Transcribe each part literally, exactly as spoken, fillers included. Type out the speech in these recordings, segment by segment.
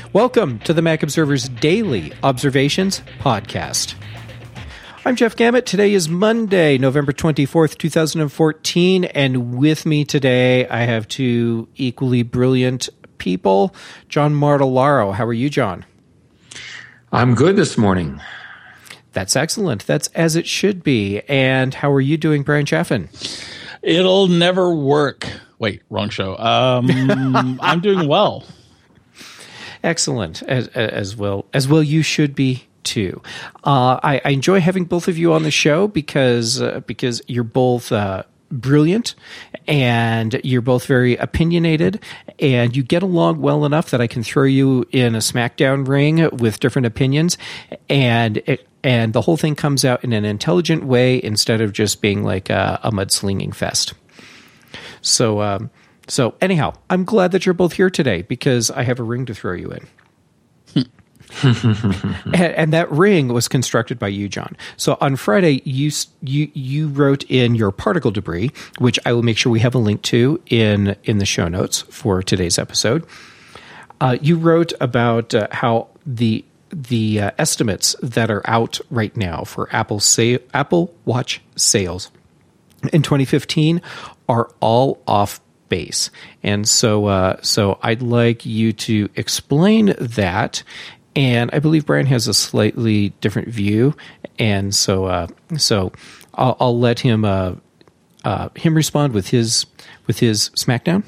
Welcome to the Mac Observer's Daily Observations Podcast. I'm Jeff Gamet. Today is Monday, November twenty-fourth, twenty fourteen, and with me today I have two equally brilliant people. John Martellaro. How are you, John? I'm good this morning. That's excellent. That's as it should be. And how are you doing, Brian Chaffin? It'll never work. Wait, wrong show. Um, I'm doing well. Excellent, as, as well as well you should be too. Uh, I, I enjoy having both of you on the show because uh, because you're both uh, brilliant and you're both very opinionated, and you get along well enough that I can throw you in a SmackDown ring with different opinions, and it, and the whole thing comes out in an intelligent way instead of just being like a, a mudslinging fest. So. Um, So anyhow, I'm glad that you're both here today because I have a ring to throw you in. and, and that ring was constructed by you, John. So on Friday, you you you wrote in your particle debris, which I will make sure we have a link to in, in the show notes for today's episode. Uh, you wrote about uh, how the the uh, estimates that are out right now for Apple sa- Apple Watch sales in twenty fifteen are all off base. And so uh, so I'd like you to explain that. And I believe Brian has a slightly different view. And so uh, so I'll, I'll let him uh, uh, him respond with his with his SmackDown.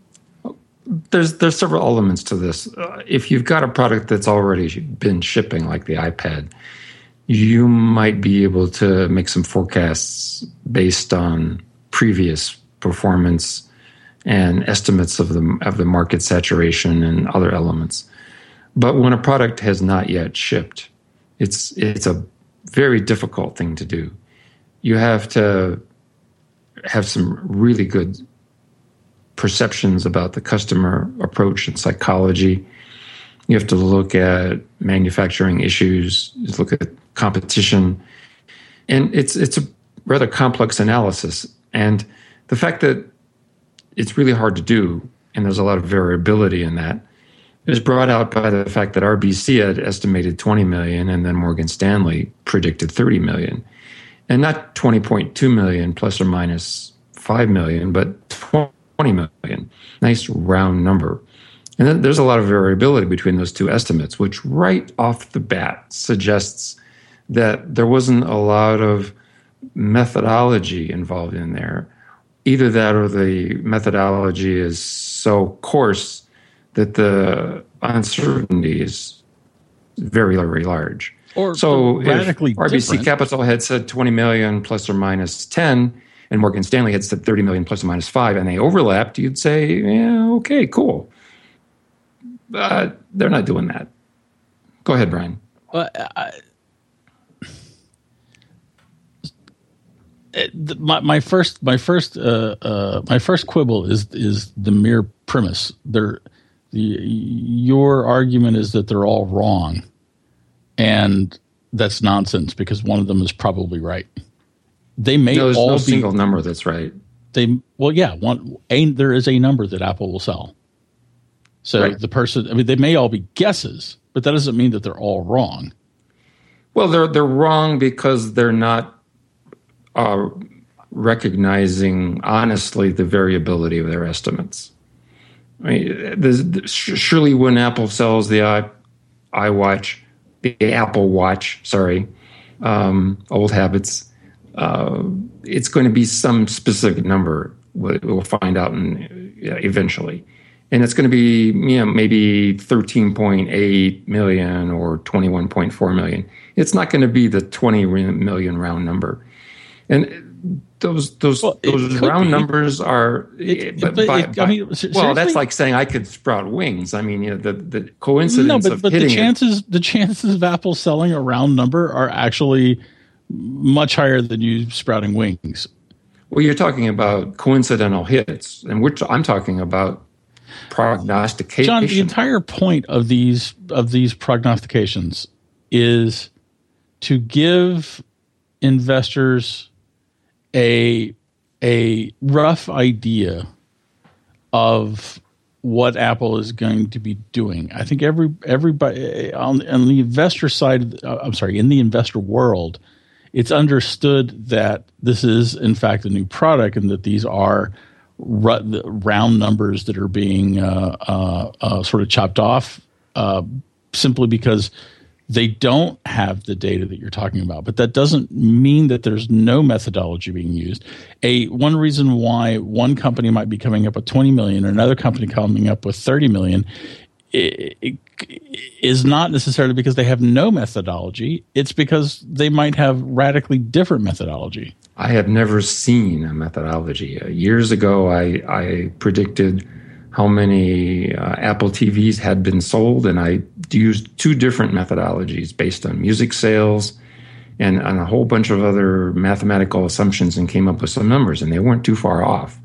There's there's several elements to this. Uh, if you've got a product that's already been shipping, like the iPad, you might be able to make some forecasts based on previous performance and estimates of the of the market saturation and other elements. But when a product has not yet shipped, it's it's a very difficult thing to do. You have to have some really good perceptions about the customer approach and psychology. You have to look at manufacturing issues, just look at competition. And it's it's a rather complex analysis. And the fact that it's really hard to do, and there's a lot of variability in that, is brought out by the fact that R B C had estimated twenty million, and then Morgan Stanley predicted thirty million. And not twenty point two million plus or minus five million, but twenty million. Nice round number. And then there's a lot of variability between those two estimates, which right off the bat suggests that there wasn't a lot of methodology involved in there. Either that or the methodology is so coarse that the uncertainty is very, very large. Or so radically if R B C different. Capital had said twenty million plus or minus ten, and Morgan Stanley had said thirty million plus or minus five, and they overlapped, you'd say, yeah, okay, cool. But they're not doing that. Go ahead, Brian. Uh, I, it, my, my first, my first, uh, uh, my first quibble is is the mere premise. They're, the, your argument is that they're all wrong, and that's nonsense because one of them is probably right. They may no, there's all no be single number that's right. They well, yeah, one a, there is a number that Apple will sell. So right. the person, I mean, they may all be guesses, but that doesn't mean that they're all wrong. Well, they're they're wrong because they're not uh, recognizing honestly the variability of their estimates. I mean, there's, there's, surely when Apple sells the i iWatch, the Apple Watch, sorry, um, old habits, uh, it's going to be some specific number. We'll, we'll find out in, yeah, eventually. And it's going to be, you know, maybe thirteen point eight million or twenty-one point four million. It's not going to be the twenty million round number. And those those well, those round be. numbers are, it, but, but by, it, by, I mean, well, seriously? that's like saying I could sprout wings. I mean, you know, the, the coincidence no, but, of but hitting the chances it, the chances of Apple selling a round number are actually much higher than you sprouting wings. Well, you're talking about coincidental hits, and which I'm talking about prognostication. John, the entire point of these of these prognostications is to give investors a a rough idea of what Apple is going to be doing. I think every everybody on, on the investor side, uh, I'm sorry, in the investor world, it's understood that this is in fact a new product and that these are r- round numbers that are being uh, uh, uh, sort of chopped off uh, simply because they don't have the data that you're talking about. But that doesn't mean that there's no methodology being used. A one reason why one company might be coming up with twenty million or another company coming up with thirty million it, it, is not necessarily because they have no methodology. It's because they might have radically different methodology. I have never seen a methodology. Uh, years ago, I, I predicted how many uh, Apple T Vs had been sold, and I used two different methodologies based on music sales and on a whole bunch of other mathematical assumptions and came up with some numbers, and they weren't too far off.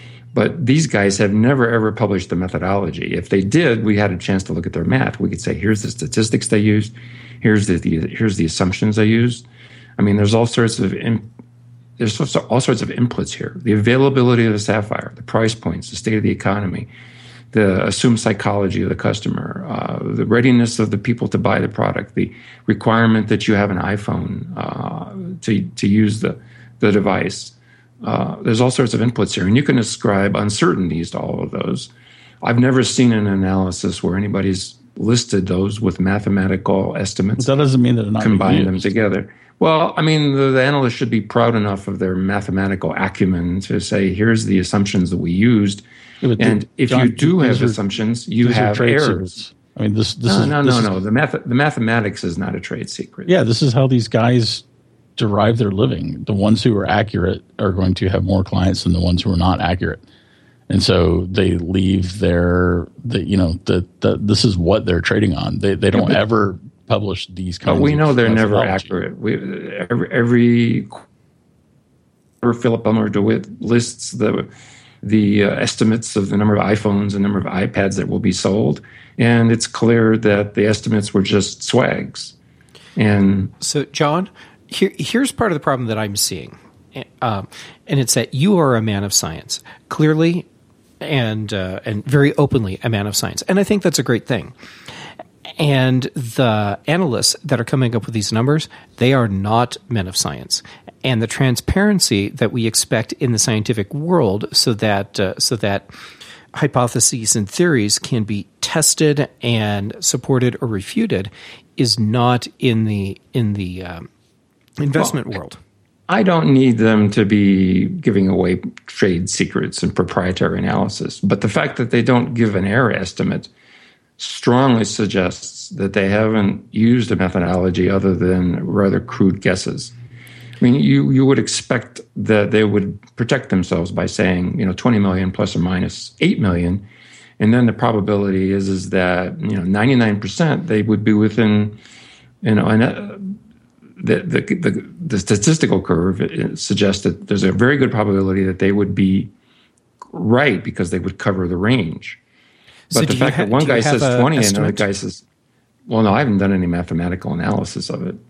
But these guys have never, ever published the methodology. If they did, we had a chance to look at their math. We could say, here's the statistics they used, here's the, the here's the assumptions they used. I mean, there's all sorts of in, there's all sorts of inputs here. The availability of the Sapphire, the price points, the state of the economy, the assumed psychology of the customer, uh, the readiness of the people to buy the product, the requirement that you have an iPhone uh, to to use the the device. Uh, there's all sorts of inputs here, and you can ascribe uncertainties to all of those. I've never seen an analysis where anybody's listed those with mathematical estimates. That doesn't mean that they're not combine them together. Well, I mean, the, the analyst should be proud enough of their mathematical acumen to say, here's the assumptions that we used. Yeah, and the, if John, you do have are, assumptions, you have errors. Secrets. I mean, this, this no, is no, this no, is, no. The math, the mathematics is not a trade secret. Yeah, this is how these guys derive their living. The ones who are accurate are going to have more clients than the ones who are not accurate, and so they leave their, the, you know, the, the this is what they're trading on. They they don't yeah, but, ever publish these kinds. But we of know they're never accurate. We every every Philip Elmer DeWitt lists the the uh, estimates of the number of iPhones and number of iPads that will be sold, and it's clear that the estimates were just swags. And so, John, here, here's part of the problem that I'm seeing, um, and it's that you are a man of science, clearly, and uh, and very openly a man of science, and I think that's a great thing. And the analysts that are coming up with these numbers, they are not men of science. And the transparency that we expect in the scientific world, so that uh, so that hypotheses and theories can be tested and supported or refuted, is not in the in the um, investment well, world. I don't need them to be giving away trade secrets and proprietary analysis, but the fact that they don't give an error estimate strongly suggests that they haven't used a methodology other than rather crude guesses. I mean, you, you would expect that they would protect themselves by saying, you know, twenty million plus or minus eight million. And then the probability is, is that, you know, ninety-nine percent they would be within, you know, and uh, the, the, the, the statistical curve it suggests that there's a very good probability that they would be right because they would cover the range. But so the fact ha- that one guy says twenty and another guy says, well, no, I haven't done any mathematical analysis of it.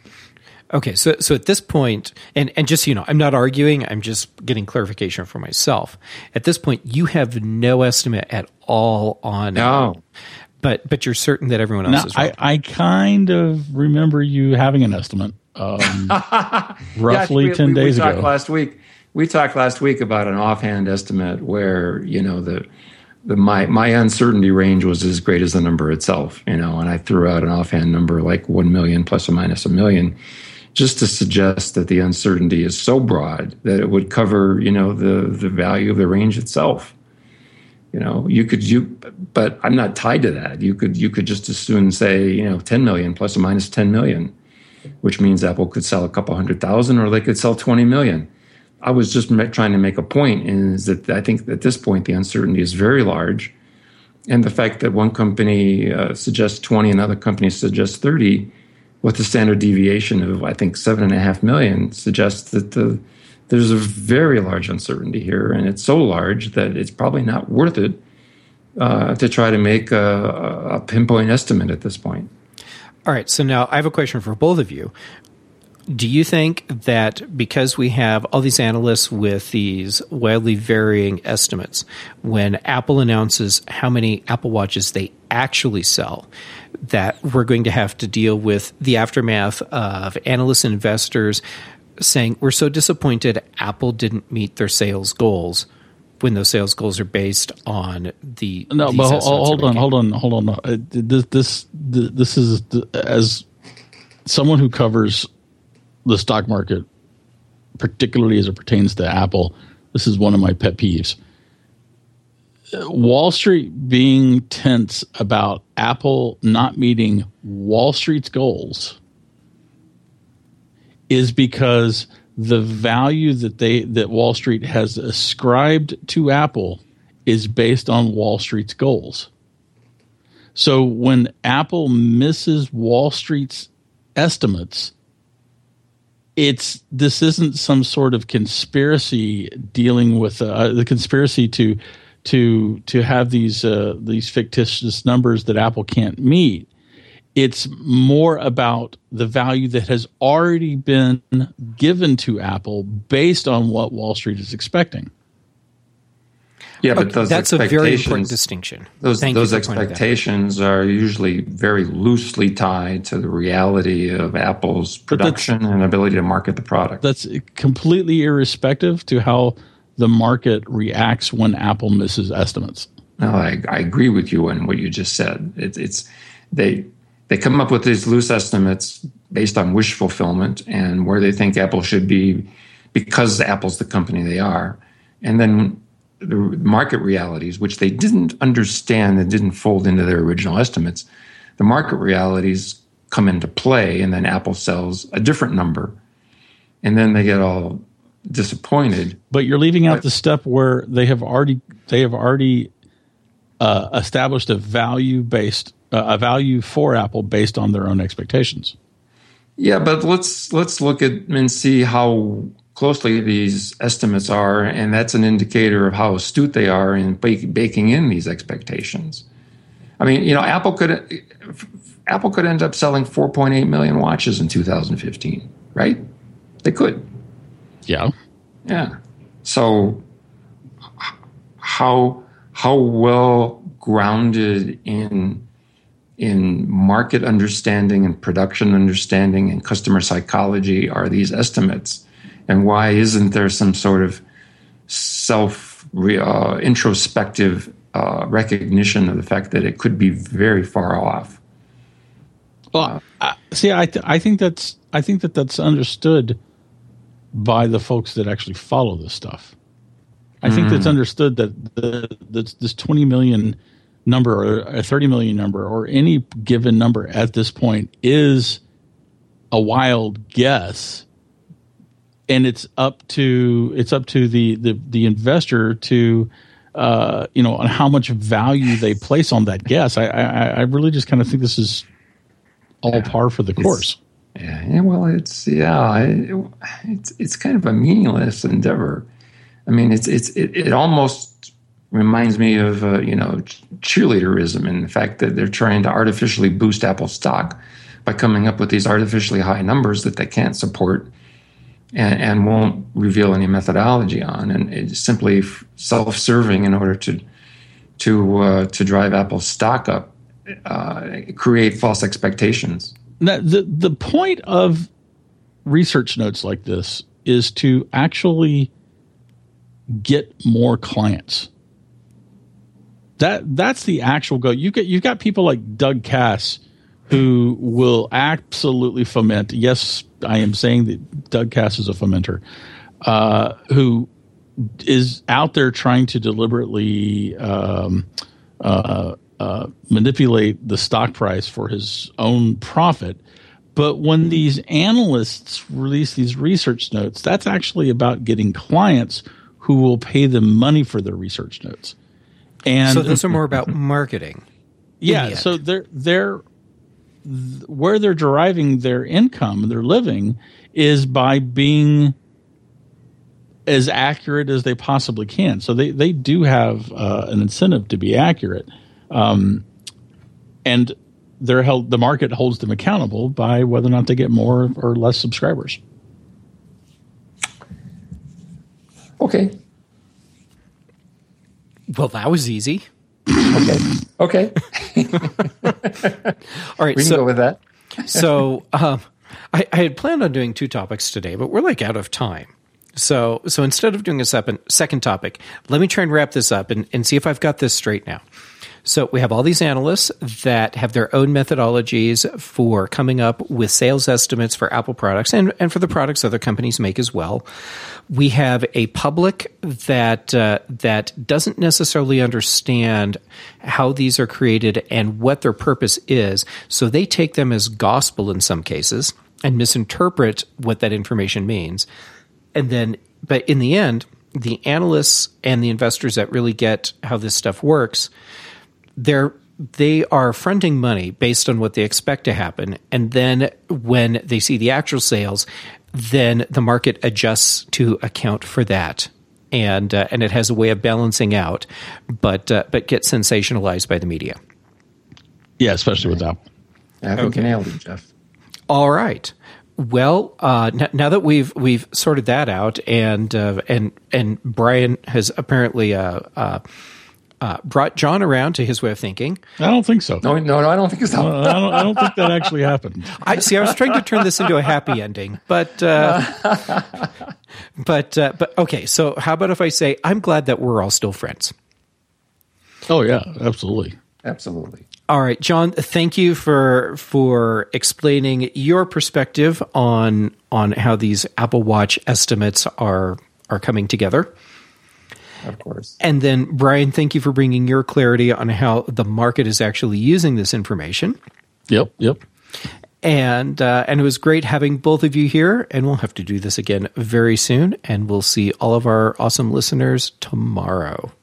Okay, so so at this point, and, and just, you know, I'm not arguing, I'm just getting clarification for myself. At this point, you have no estimate at all on no. it. But but you're certain that everyone else now, is right. I, I kind of remember you having an estimate um, roughly yeah, we, ten we, days we ago. Talked last week, we talked last week about an offhand estimate where, you know, the the my my uncertainty range was as great as the number itself, you know, and I threw out an offhand number like one million plus or minus a million, just to suggest that the uncertainty is so broad that it would cover, you know, the, the value of the range itself. You know, you could, you, but I'm not tied to that. You could, you could just as soon say, you know, ten million plus or minus ten million, which means Apple could sell a couple hundred thousand or they could sell twenty million. I was just trying to make a point is that I think at this point, the uncertainty is very large. And the fact that one company uh, suggests twenty, another company suggests thirty, with the standard deviation of, I think, seven and a half million suggests that the, there's a very large uncertainty here. And it's so large that it's probably not worth it uh, to try to make a, a pinpoint estimate at this point. All right. So now I have a question for both of you. Do you think that because we have all these analysts with these wildly varying estimates, when Apple announces how many Apple Watches they actually sell, that we're going to have to deal with the aftermath of analysts and investors saying, we're so disappointed Apple didn't meet their sales goals, when those sales goals are based on the no, but hold, hold on, hold on, hold on, hold on. This, this, this is as someone who covers the stock market, particularly as it pertains to Apple. This is one of my pet peeves. Wall Street being tense about Apple not meeting Wall Street's goals is because the value that they that Wall Street has ascribed to Apple is based on Wall Street's goals. So when Apple misses Wall Street's estimates, it's this isn't some sort of conspiracy dealing with uh, the conspiracy to to to have these uh, these fictitious numbers that Apple can't meet. It's more about the value that has already been given to Apple based on what Wall Street is expecting. Yeah, but those that's a very important distinction. Those Thank those expectations are usually very loosely tied to the reality of Apple's production and ability to market the product. That's completely irrespective to how the market reacts when Apple misses estimates. No, I, I agree with you on what you just said. It's it's they they come up with these loose estimates based on wish fulfillment and where they think Apple should be because Apple's the company they are, and then the market realities, which they didn't understand and didn't fold into their original estimates, the market realities come into play, and then Apple sells a different number, and then they get all disappointed. But you're leaving out the step where they have already they have already uh, established a value based uh, a value for Apple based on their own expectations. Yeah, but let's let's look at and see how closely these estimates are, and that's an indicator of how astute they are in bake, baking in these expectations. I mean, you know, Apple could Apple could end up selling four point eight million watches in two thousand fifteen, right? They could. Yeah. Yeah. So how how well grounded in in market understanding and production understanding and customer psychology are these estimates? And why isn't there some sort of self uh, introspective uh, recognition of the fact that it could be very far off? Well, uh, see, I th- I think that's I think that that's understood by the folks that actually follow this stuff. I mm. think that's understood that the, the this twenty million number or a thirty million number or any given number at this point is a wild guess. And it's up to it's up to the the, the investor to uh, you know on how much value they place on that guess. I I, I really just kind of think this is all yeah, par for the course. Yeah, yeah, well, it's yeah, it, it's it's kind of a meaningless endeavor. I mean, it's it's it, it almost reminds me of uh, you know cheerleaderism and the fact that they're trying to artificially boost Apple stock by coming up with these artificially high numbers that they can't support. And, and won't reveal any methodology on, and it's simply self-serving in order to to uh, to drive Apple's stock up, uh, create false expectations. Now, the the point of research notes like this is to actually get more clients. That that's the actual goal. You get you've got people like Doug Cass who will absolutely foment. Yes, I am saying that Doug Cass is a fomenter, uh, who is out there trying to deliberately um, uh, uh, manipulate the stock price for his own profit. But when these analysts release these research notes, that's actually about getting clients who will pay them money for their research notes. And so those are more about marketing. Yeah, so they're they're where they're deriving their income, their living, is by being as accurate as they possibly can. So they, they do have uh, an incentive to be accurate. Um, and they're held. The market holds them accountable by whether or not they get more or less subscribers. Okay. Well, that was easy. Okay. Okay. All right. We can so, go with that. so um, I, I had planned on doing two topics today, but we're like out of time. So so instead of doing a second, second topic, let me try and wrap this up and, and see if I've got this straight now. So we have all these analysts that have their own methodologies for coming up with sales estimates for Apple products and, and for the products other companies make as well. We have a public that uh, that doesn't necessarily understand how these are created and what their purpose is. So they take them as gospel in some cases and misinterpret what that information means. And then, but in the end, the analysts and the investors that really get how this stuff works, they're they are fronting money based on what they expect to happen, and then when they see the actual sales, then the market adjusts to account for that, and uh, and it has a way of balancing out, but uh, but gets sensationalized by the media. Yeah, especially with Apple. I think you nailed it, Jeff. All right. Well, uh, n- now that we've we've sorted that out, and uh, and and Brian has apparently uh, uh, uh, brought John around to his way of thinking. I don't think so. No, no, no, I don't think so. Uh, I don't. I don't think that actually happened. I see. I was trying to turn this into a happy ending, but uh, but uh, but okay. So how about if I say I'm glad that we're all still friends? Oh yeah, absolutely, absolutely. All right, John. Thank you for for explaining your perspective on on how these Apple Watch estimates are are coming together. Of course. And then, Brian, thank you for bringing your clarity on how the market is actually using this information. Yep, yep. And uh, and it was great having both of you here, and we'll have to do this again very soon, and we'll see all of our awesome listeners tomorrow.